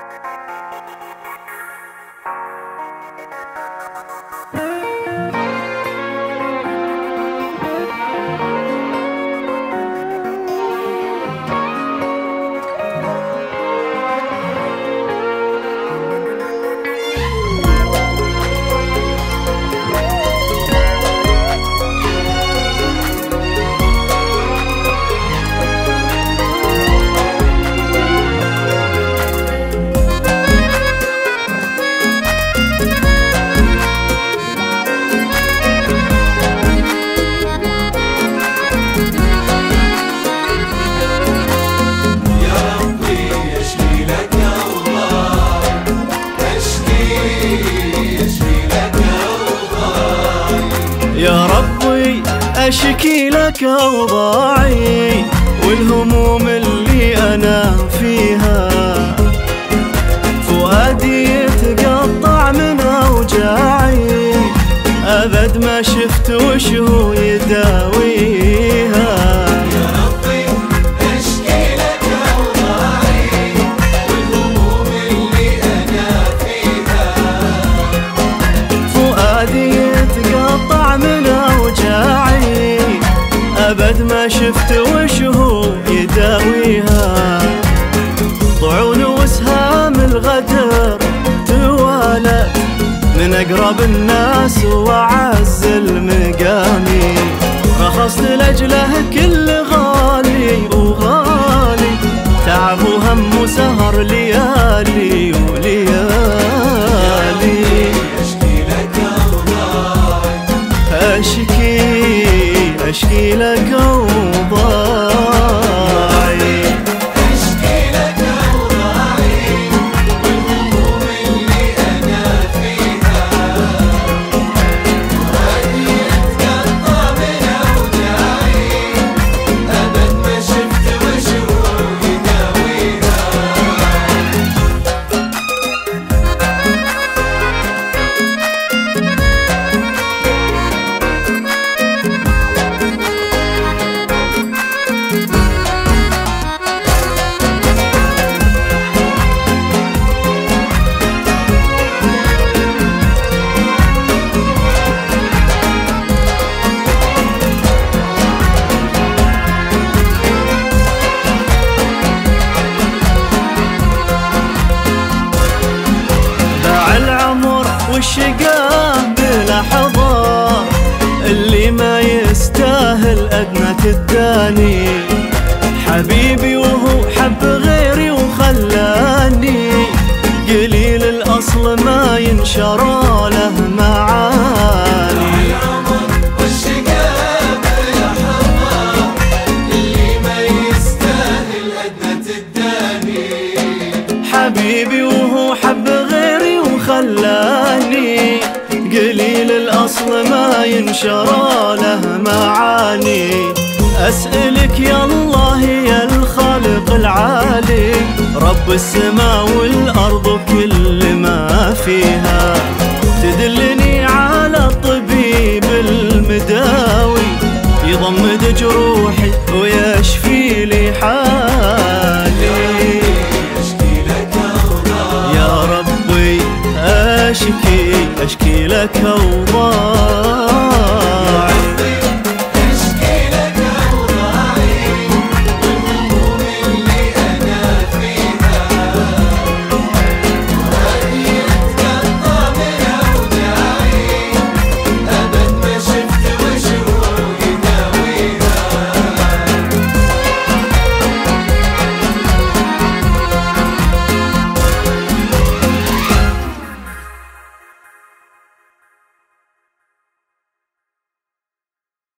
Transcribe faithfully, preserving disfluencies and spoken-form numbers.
يا ربي أشكي لك أوضاعي والهموم اللي أنا فيها، فؤادي يتقطع من أوجاعي، أبد ما شفت وش هو يداويها. أبد ما شفت وش هو يداويها، طعون وسهام الغدر توالت من أقرب الناس وأعز المقامي، رخصت لأجله كل غالي وغالي، تعب وهم وسهر ليالي وليالي. أشكي أشكي لك أوضاعي، أشكي لك أوضاعي والهموم اللي أنا فيها، فؤادي يتقطع من أوجاعي، أبد ما شفت وش هو يداويها. والشقاه بلحظة اللي ما يستاهل أدنى تداني، حبيبي وهو حب غيري وخلاني، قليل الأصل ما ينشرى له معاني. والشقاه بلحظة اللي ما يستاهل أدنى تداني، حبيبي وهو حب غيري وخلاني، قليل الأصل ما ينشرى له معاني. أسألك يا الله يا الخالق العالي، رب السماء والأرض وكل ما فيها، تدلني على الطبيب المداوي، يضمد جروحي ويشفي لي حالي. أشكي أشكي لك أوضاعي.